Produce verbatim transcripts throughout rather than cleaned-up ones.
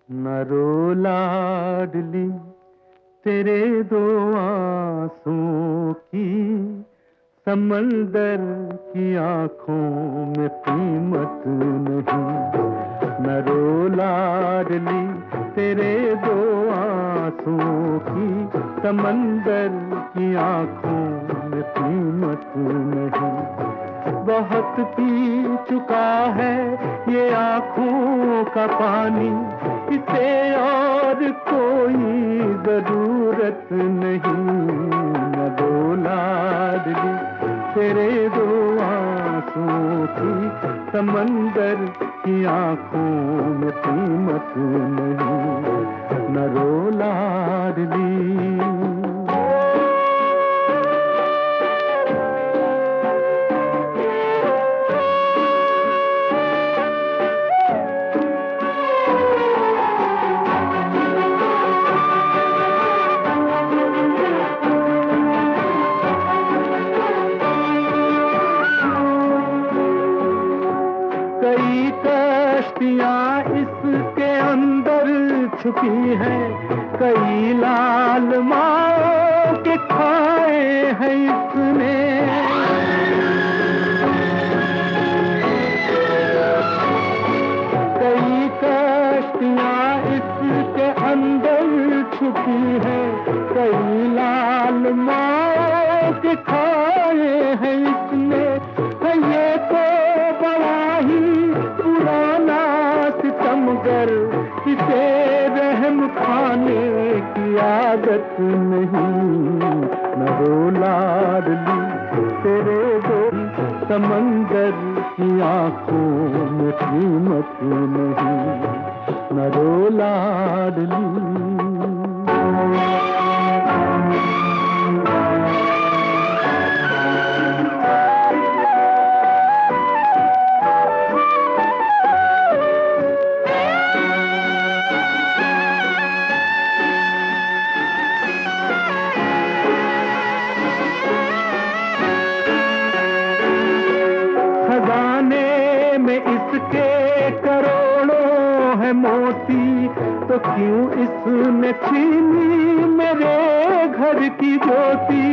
न रो लाडली तेरे दो आंसुओं की, समंदर की आंखों में कीमत नहीं। न रो लाडली तेरे दो आंसुओं की, समंदर की आंखों में कीमत नहीं। बहुत पी चुका है ये आंखों का पानी, इसे और कोई जरूरत नहीं। न दो लाडली तेरे दो आंसुओं की, समंदर की आंखों में कीमत नहीं। न रो लाडली। कई कश्तियां इसके अंदर छुपी हैं, कई लाल माओ के खाए हैं इसने। कई कश्तियां इसके अंदर छुपी हैं, कई लाल माओ के खाए हैं इसने। ये तो बड़ा ही पुराना सितमगर, इसे रहम खाने की आदत नहीं। न रो लाडली तेरे दो समंदर की आंखों में कीमत नहीं। न रो लाडली। खजाने में इसके करोड़ों है मोती, तो क्यों इसने छीनी मेरे घर की ज्योति।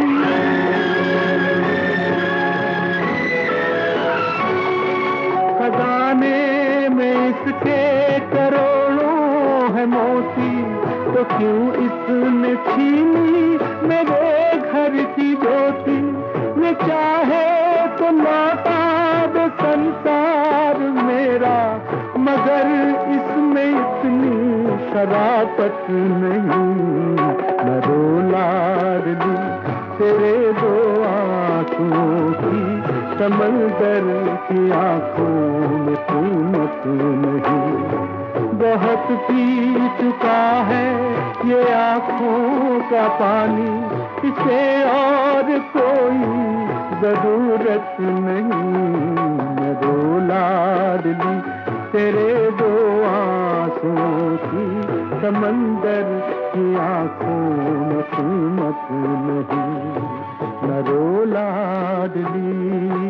खजाने में इसके करोड़ों है मोती, तो क्यों इसने छीनी मेरे घर की ज्योति। ये चाहे तो लौटा दे संसार मेरा, मगर इसमें इतनी शराफत नहीं। न रो लाडली तेरे दो आंखों की, समंदर की आंखों में कीमत नहीं। बहुत पी चुका है ये आंखों का पानी, इसे और कोई जरूरत नहीं। न रो लाडली तेरे दो आंसुओं की, समंदर की आंखों में कीमत नहीं। न रो लाडली।